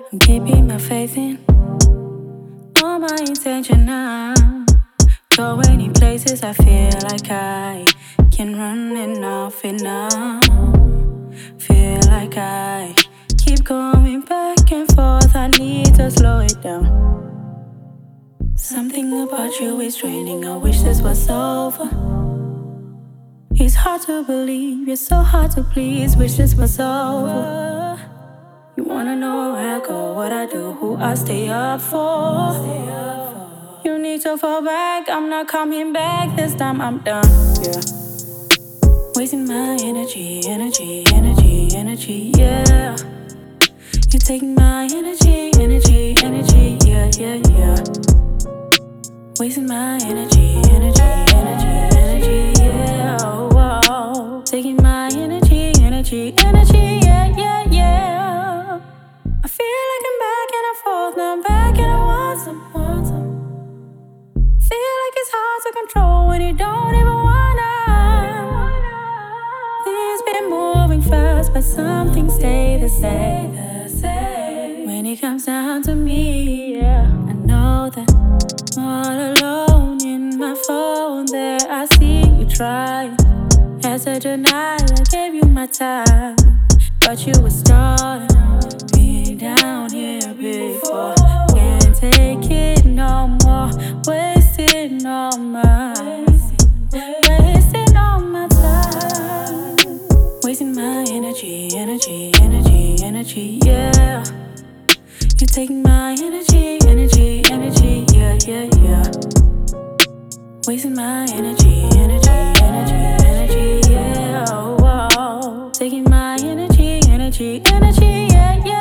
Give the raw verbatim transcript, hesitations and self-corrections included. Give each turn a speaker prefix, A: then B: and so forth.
A: I'm keeping my faith in all my intention now. Go any places I feel like I can run enough enough. Feel like I keep going back and forth. I need to slow it down. Something about you is draining. I wish this was over. It's hard to believe, you're so hard to please. Wish this was over. You wanna know where I go, what I do, who I stay up for. You need to fall back, I'm not coming back. This time I'm done, yeah. Wasting my energy, energy, energy, energy, yeah. You're taking my energy, energy, energy, yeah, yeah, yeah. Wasting my energy, energy, energy, energy, yeah. Oh, oh. Taking my energy, energy, energy, yeah, yeah, yeah. I feel like I'm back and I forth, now I'm back and I want some, want some. I feel like it's hard to control when you don't even wanna. Things been moving fast, but some things stay the same. When it comes down to me, yeah, I know that I'm all alone in my phone. There, I see you try. As a denial, I gave you my time, but you were starting me down here before. Can't take it no more. Wasting all my, wasting all my time. Wasting my energy, energy, energy, energy, yeah. You're taking my energy, energy, energy, yeah, yeah, yeah. Wasting my energy, energy, energy, energy, yeah. Oh, oh. Taking my energy, energy, energy, yeah, yeah.